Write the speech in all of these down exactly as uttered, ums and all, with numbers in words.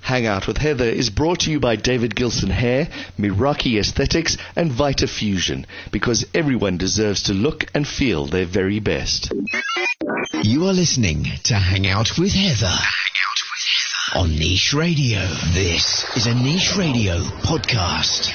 Hang Out with Heather is brought to you by David Gilson Hair, Meraki Aesthetics, and Vita Fusion, because everyone deserves to look and feel their very best. You are listening to Hang Out with Heather. Hang Out with Heather on Niche Radio. This is a Niche Radio podcast.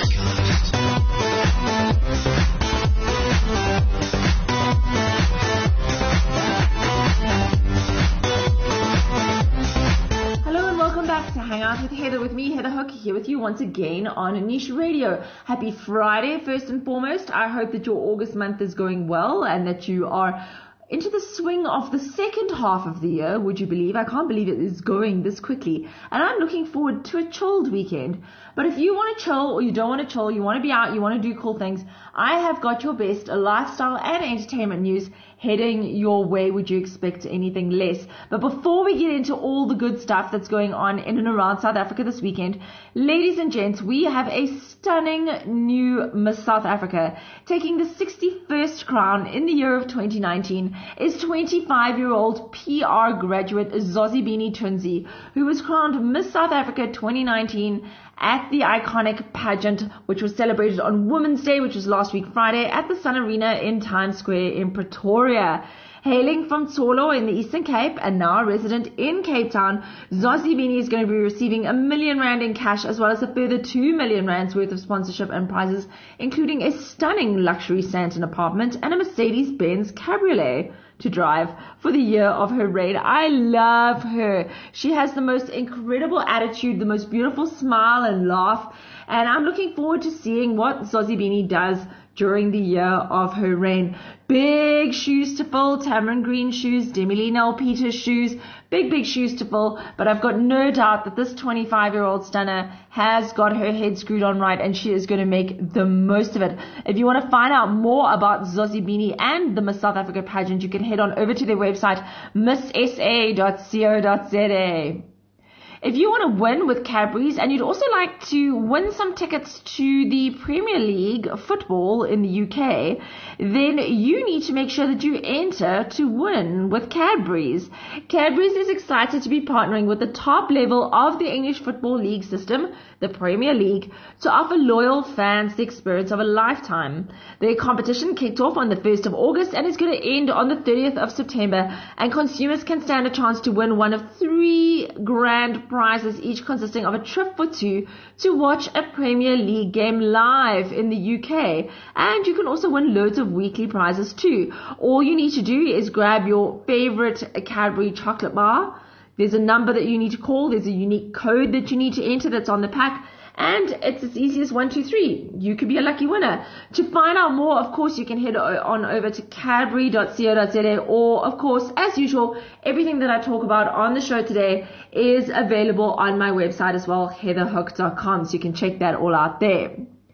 To Hang Out with Heather, with me, Heather Hook, here with you once again on Niche Radio. Happy Friday, first and foremost. I hope that your August month is going well and that you are into the swing of the second half of the year. Would you believe? I can't believe it is going this quickly. And I'm looking forward to a chilled weekend. But if you want to chill or you don't want to chill, you want to be out, you want to do cool things, I have got your best lifestyle and entertainment news heading your way. Would you expect anything less? But before we get into all the good stuff that's going on in and around South Africa this weekend, ladies and gents, we have a stunning new Miss South Africa. Taking the sixty-first crown in the year of twenty nineteen is twenty-five-year-old P R graduate Zozibini Tunzi, who was crowned Miss South Africa twenty nineteen at the iconic pageant, which was celebrated on Women's Day, which was last week Friday, at the Sun Arena in Times Square in Pretoria. Hailing from Tsolo in the Eastern Cape and now a resident in Cape Town, Zozibini is going to be receiving a million rand in cash as well as a further two million rands worth of sponsorship and prizes, including a stunning luxury Sandton apartment and a Mercedes-Benz Cabriolet to drive for the year of her reign. I love her. She has the most incredible attitude, the most beautiful smile and laugh, and I'm looking forward to seeing what Zozibini does during the year of her reign. Big shoes to fill, Tamarin Green shoes, Demi-Leigh Nel-Peters shoes, big, big shoes to fill, but I've got no doubt that this twenty-five-year-old stunner has got her head screwed on right and she is going to make the most of it. If you want to find out more about Zozibini and the Miss South Africa pageant, you can head on over to their website, miss s a dot co dot z a. If you want to win with Cadbury's and you'd also like to win some tickets to the Premier League football in the U K, then you need to make sure that you enter to win with Cadbury's. Cadbury's is excited to be partnering with the top level of the English Football League system, the Premier League, to offer loyal fans the experience of a lifetime. Their competition kicked off on the first of August and is going to end on the thirtieth of September, and consumers can stand a chance to win one of three grand prizes, each consisting of a trip for two to watch a Premier League game live in the U K. And you can also win loads of weekly prizes too. All you need to do is grab your favorite Cadbury chocolate bar. There's a number that you need to call. There's a unique code that you need to enter that's on the pack. And it's as easy as one, two, three. You could be a lucky winner. To find out more, of course, you can head on over to cadbury dot co dot z a, or, of course, as usual, everything that I talk about on the show today is available on my website as well, heather hook dot com, so you can check that all out there.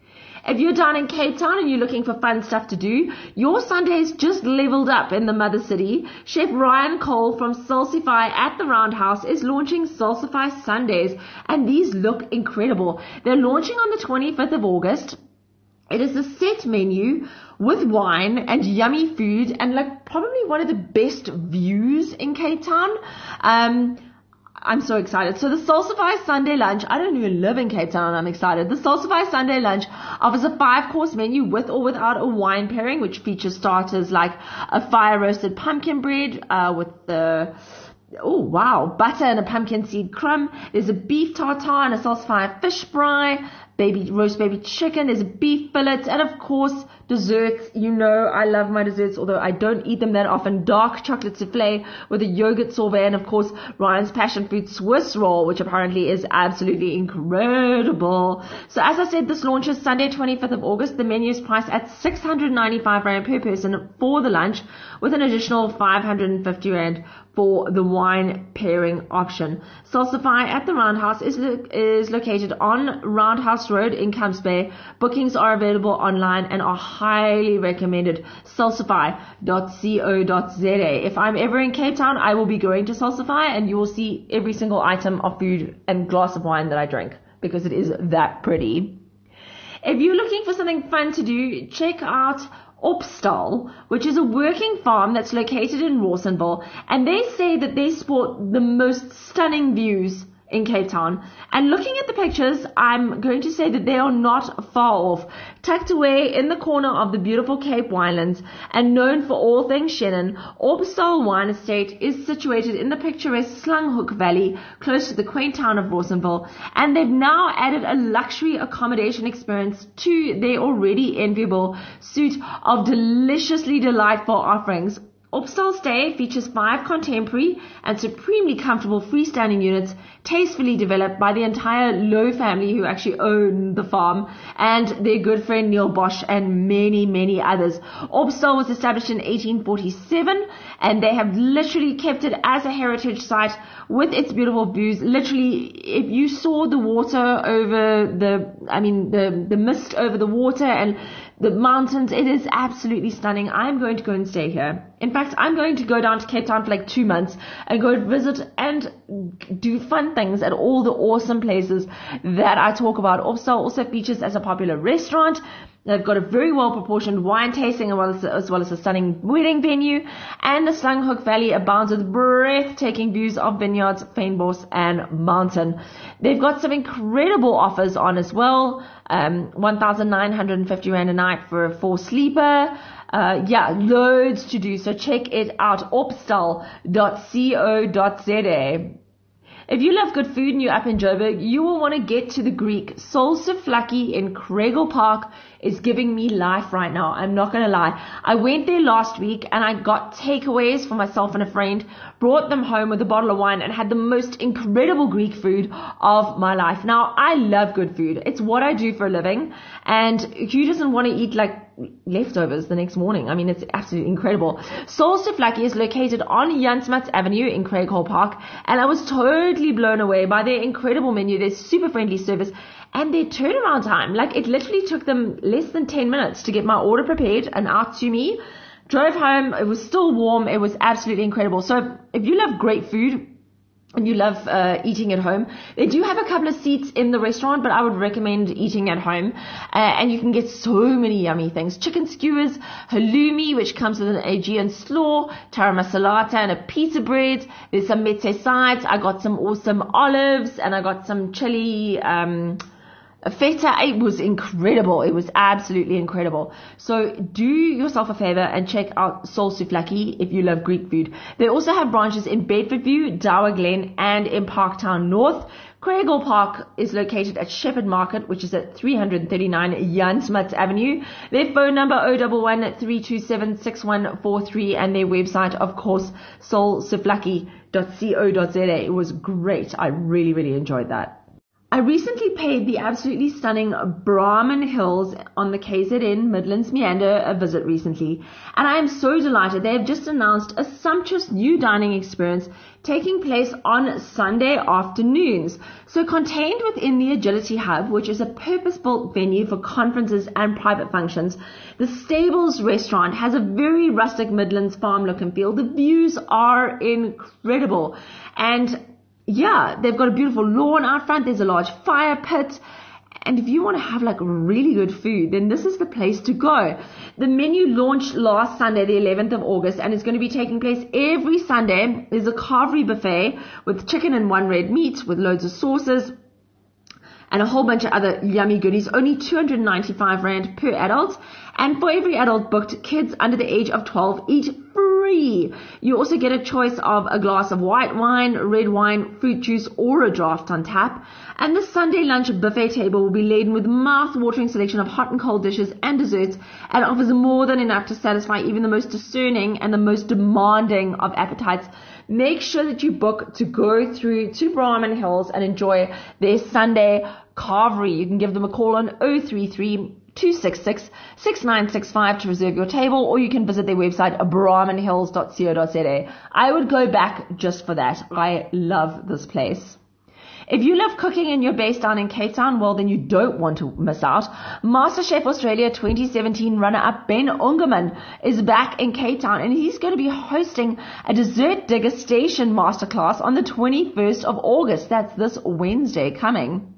If you're down in Cape Town and you're looking for fun stuff to do, your Sunday's just leveled up in the mother city. Chef Ryan Cole from Salsify at the Roundhouse is launching Salsify Sundays, and these look incredible. They're launching on the twenty-fifth of August. It is a set menu with wine and yummy food and like probably one of the best views in Cape Town. Um, I'm so excited. So the Salsify Sunday lunch, I don't even live in Cape Town and I'm excited. The Salsify Sunday lunch offers a five-course menu with or without a wine pairing, which features starters like a fire-roasted pumpkin bread uh, with the, oh wow, butter and a pumpkin seed crumb. There's a beef tartare and a Salsify fish fry, baby roast baby chicken, there's a beef fillet, and of course desserts. You know I love my desserts, although I don't eat them that often. Dark chocolate souffle with a yogurt sorbet, and of course Ryan's passion fruit Swiss roll, which apparently is absolutely incredible. So as I said, this launches Sunday twenty-fifth of August. The menu is priced at six hundred ninety-five rand per person for the lunch, with an additional five hundred fifty rand for the wine pairing option. Salsify at the Roundhouse is lo- is located on Roundhouse Road in Camps Bay. Bookings are available online and are highly recommended. salsify dot co dot z a. If I'm ever in Cape Town, I will be going to Salsify, and you will see every single item of food and glass of wine that I drink, because it is that pretty. If you're looking for something fun to do, check out Opstal, which is a working farm that's located in Rawsonville, and they say that they sport the most stunning views in Cape Town. And looking at the pictures, I'm going to say that they are not far off. Tucked away in the corner of the beautiful Cape Winelands and known for all things Shannon, Orbstall Wine Estate is situated in the picturesque Slunghoek Valley, close to the quaint town of Rawsonville, and they've now added a luxury accommodation experience to their already enviable suite of deliciously delightful offerings. Orbstall Stay features five contemporary and supremely comfortable freestanding units tastefully developed by the entire Lowe family who actually own the farm, and their good friend Neil Bosch and many, many others. Orbstall was established in eighteen forty-seven, and they have literally kept it as a heritage site with its beautiful views. Literally, if you saw the water over the, I mean, the, the mist over the water and the mountains, it is absolutely stunning. I'm going to go and stay here. In fact, I'm going to go down to Cape Town for like two months and go visit and do fun things at all the awesome places that I talk about. Orbstall also features as a popular restaurant. They've got a very well-proportioned wine tasting as well as, as well as a stunning wedding venue. And the Slunghoek Valley abounds with breathtaking views of vineyards, fynbos, and mountain. They've got some incredible offers on as well. Um, one thousand nine hundred fifty rand a night for a four-sleeper. Uh, yeah, loads to do. So check it out, orbstall dot co dot za. If you love good food and you're up in Joburg, you will want to get to the Greek. Sol Souvlaki in Craigle Park is giving me life right now. I'm not going to lie. I went there last week and I got takeaways for myself and a friend, brought them home with a bottle of wine and had the most incredible Greek food of my life. Now, I love good food. It's what I do for a living. And who doesn't want to eat like leftovers the next morning? I mean, it's absolutely incredible. Sol Souvlaki is located on Jan Smuts Avenue in Craighall Park, and I was totally blown away by their incredible menu, their super friendly service, and their turnaround time. Like, it literally took them less than ten minutes to get my order prepared and out to me. Drove home, it was still warm, it was absolutely incredible. So if you love great food and you love uh, eating at home, they do have a couple of seats in the restaurant, but I would recommend eating at home. Uh, and you can get so many yummy things. Chicken skewers, halloumi, which comes with an Aegean slaw, taramasalata, and a pizza bread. There's some meze sides. I got some awesome olives, and I got some chili um feta. It was incredible. It was absolutely incredible. So do yourself a favor and check out Sol Souvlaki if you love Greek food. They also have branches in Bedfordview, Dower Glen, and in Parktown North. Craigle Park is located at Shepherd Market, which is at three thirty-nine Jan Smuts Avenue. Their phone number zero one one, three two seven, six one four three, and their website, of course, sol souvlaki dot co dot za. It was great. I really, really enjoyed that. I recently paid the absolutely stunning Brahman Hills on the K Z N Midlands Meander a visit recently, and I am so delighted. They have just announced a sumptuous new dining experience taking place on Sunday afternoons. So contained within the Agility Hub, which is a purpose-built venue for conferences and private functions, the Stables restaurant has a very rustic Midlands farm look and feel. The views are incredible, and yeah, they've got a beautiful lawn out front. There's a large fire pit. And if you want to have like really good food, then this is the place to go. The menu launched last Sunday, the eleventh of August, and it's going to be taking place every Sunday. There's a carvery buffet with chicken and one red meat with loads of sauces and a whole bunch of other yummy goodies. Only two hundred ninety-five rand per adult. And for every adult booked, kids under the age of twelve eat free. You also get a choice of a glass of white wine, red wine, fruit juice, or a draft on tap. And the Sunday lunch buffet table will be laden with mouth-watering selection of hot and cold dishes and desserts, and offers more than enough to satisfy even the most discerning and the most demanding of appetites. Make sure that you book to go through to Brahman Hills and enjoy their Sunday carvery. You can give them a call on zero three three, two six six, six nine six five to reserve your table, or you can visit their website, brahman hills dot co dot za. I would go back just for that. I love this place. If you love cooking and you're based down in Cape Town, well, then you don't want to miss out. MasterChef Australia twenty seventeen runner-up Ben Ungerman is back in Cape Town, and he's going to be hosting a dessert degustation masterclass on the twenty-first of August. That's this Wednesday coming.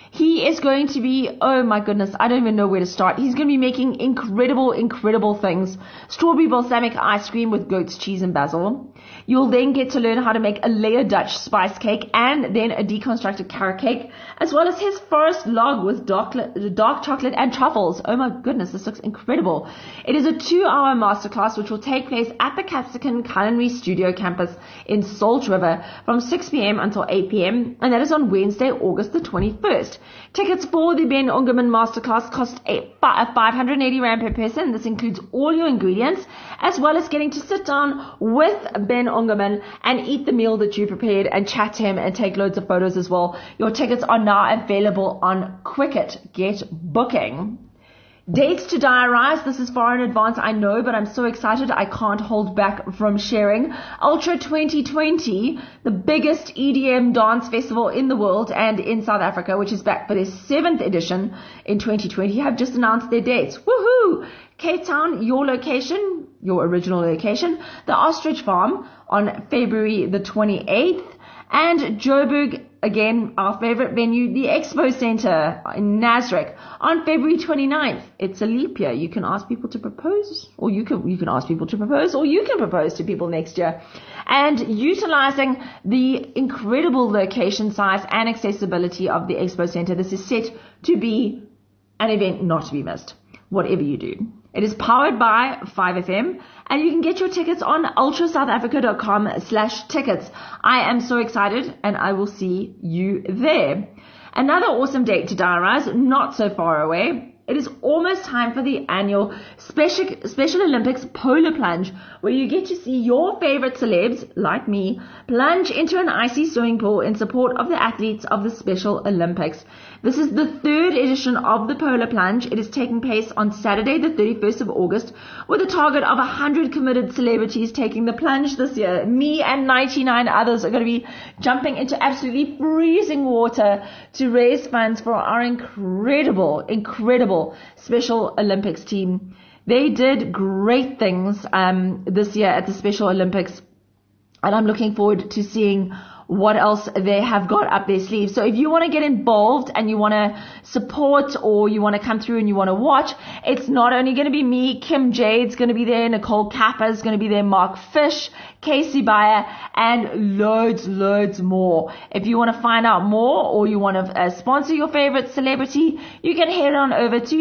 He is going to be, oh my goodness, I don't even know where to start. He's going to be making incredible, incredible things. Strawberry balsamic ice cream with goat's cheese and basil. You'll then get to learn how to make a layered Dutch spice cake and then a deconstructed carrot cake, as well as his forest log with dark, dark chocolate and truffles. Oh my goodness, this looks incredible. It is a two-hour masterclass which will take place at the Capsicum Culinary Studio campus in Salt River from six p.m. until eight p.m. and that is on Wednesday, August the twenty-first. Tickets for the Ben Ungerman Masterclass cost five hundred eighty rand per person. This includes all your ingredients, as well as getting to sit down with Ben Ungerman and eat the meal that you prepared and chat to him and take loads of photos as well. Your tickets are now available on Quicket. Get booking. Dates to diarize. This is far in advance, I know, but I'm so excited I can't hold back from sharing. Ultra twenty twenty, the biggest E D M dance festival in the world and in South Africa, which is back for their seventh edition in twenty twenty, have just announced their dates. Woohoo! Cape Town, your location, your original location, the Ostrich Farm on February the twenty-eighth, and Joburg, again, our favorite venue, the Expo Center in Nasrec on February twenty-ninth. It's a leap year. You can ask people to propose, or you can, you can ask people to propose, or you can propose to people next year. And utilizing the incredible location size and accessibility of the Expo Center, this is set to be an event not to be missed, whatever you do. It is powered by five F M, and you can get your tickets on ultrasouthafrica.com slash tickets. I am so excited, and I will see you there. Another awesome date to diarize, not so far away. It is almost time for the annual Special, Special Olympics Polar Plunge, where you get to see your favorite celebs, like me, plunge into an icy swimming pool in support of the athletes of the Special Olympics. This is the third edition of the Polar Plunge. It is taking place on Saturday, the thirty-first of August, with a target of one hundred committed celebrities taking the plunge this year. Me and ninety-nine others are going to be jumping into absolutely freezing water to raise funds for our incredible, incredible Special Olympics team. They did great things um, this year at the Special Olympics, and I'm looking forward to seeing what else they have got up their sleeves. So if you want to get involved and you want to support, or you want to come through and you want to watch, it's not only going to be me. Kim Jade's going to be there, Nicole Kappa's going to be there, Mark Fish, Casey Bayer, and loads, loads more. If you want to find out more, or you want to uh, sponsor your favorite celebrity, you can head on over to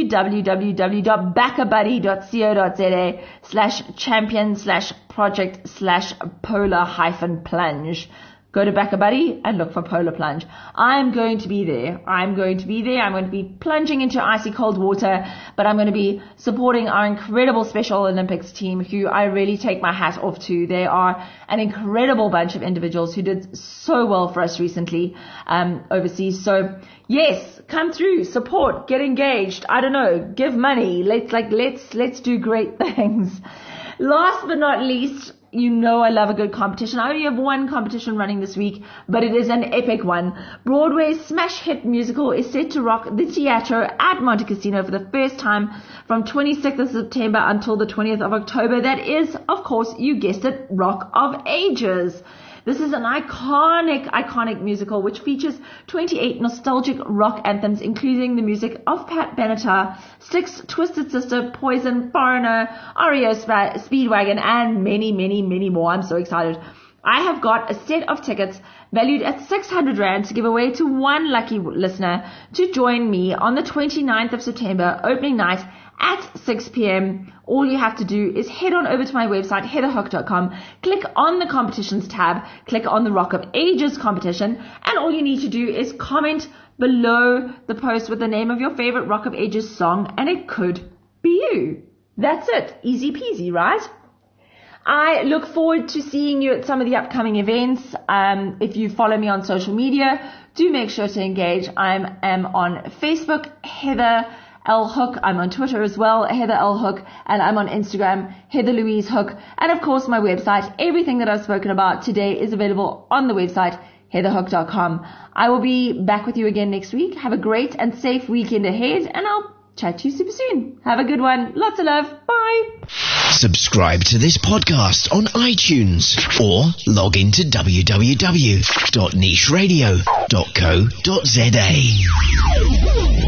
www.backabuddy.co.za slash champion slash project slash polar hyphen plunge. Go to BackaBuddy and look for Polar Plunge. I'm going to be there. I'm going to be there. I'm going to be plunging into icy cold water, but I'm going to be supporting our incredible Special Olympics team, who I really take my hat off to. They are an incredible bunch of individuals who did so well for us recently um, overseas. So yes, come through, support, get engaged. I don't know, give money. Let's like let's let's do great things. Last but not least, you know I love a good competition. I only have one competition running this week, but it is an epic one. Broadway's smash hit musical is set to rock the Teatro at Monte Cassino for the first time from twenty-sixth of September until the twentieth of October. That is, of course, you guessed it, Rock of Ages. This is an iconic, iconic musical which features twenty-eight nostalgic rock anthems, including the music of Pat Benatar, Styx, Twisted Sister, Poison, Foreigner, R E O Speedwagon, and many, many, many more. I'm so excited. I have got a set of tickets valued at six hundred rand to give away to one lucky listener to join me on the twenty-ninth of September, opening night at six p.m. All you have to do is head on over to my website, heather hook dot com, click on the competitions tab, click on the Rock of Ages competition, and all you need to do is comment below the post with the name of your favorite Rock of Ages song, and it could be you. That's it. Easy peasy, right? I look forward to seeing you at some of the upcoming events. Um, if you follow me on social media, do make sure to engage. I am on Facebook, Heather L. Hook. I'm on Twitter as well, Heather L. Hook, and I'm on Instagram, Heather Louise Hook. And of course, my website. Everything that I've spoken about today is available on the website, heather hook dot com. I will be back with you again next week. Have a great and safe weekend ahead, and I'll chat to you super soon. Have a good one. Lots of love. Bye. Subscribe to this podcast on iTunes or log into w w w dot niche radio dot co dot z a.